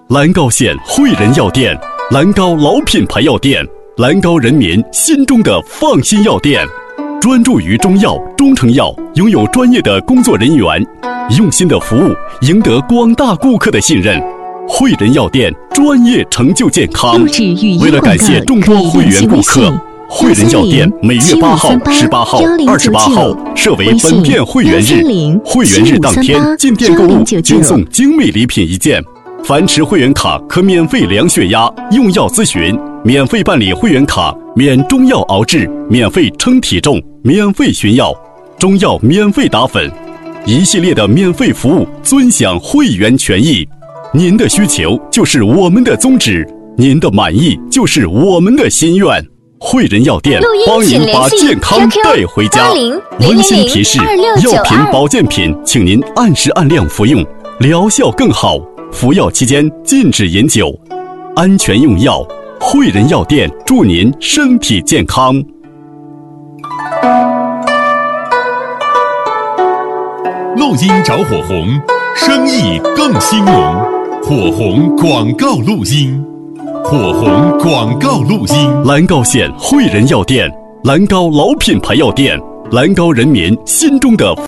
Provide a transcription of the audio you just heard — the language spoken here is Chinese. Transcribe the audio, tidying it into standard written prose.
兰高县汇仁药店，兰高老品牌药店，兰高人民心中的放心药店，专注于中药、中成药，拥有专业的工作人员，用心的服务，赢得广大顾客的信任。汇仁药店专业成就健康。为了感谢众多会员顾客，汇仁药店每月8号、18号、28号设为本店会员日，会员日当天进店购物均送精美礼品1件。凡持会员卡可免费量血压、用药咨询，免费办理会员卡，免中药熬制，免费称体重，免费巡药，中药免费打粉，一系列的免费服务，尊享会员权益。您的需求就是我们的宗旨，您的满意就是我们的心愿。汇仁药店帮您把健康带回家。温馨提示：药品保健品，请您按时按量服用，疗效更好。服药期间禁止饮酒，安全用药。汇仁药店祝您身体健康。 录音找火红，生意更兴隆。火红广告录音，火红广告录音。 兰高县汇仁药店，兰高老品牌药店，兰高人民心中的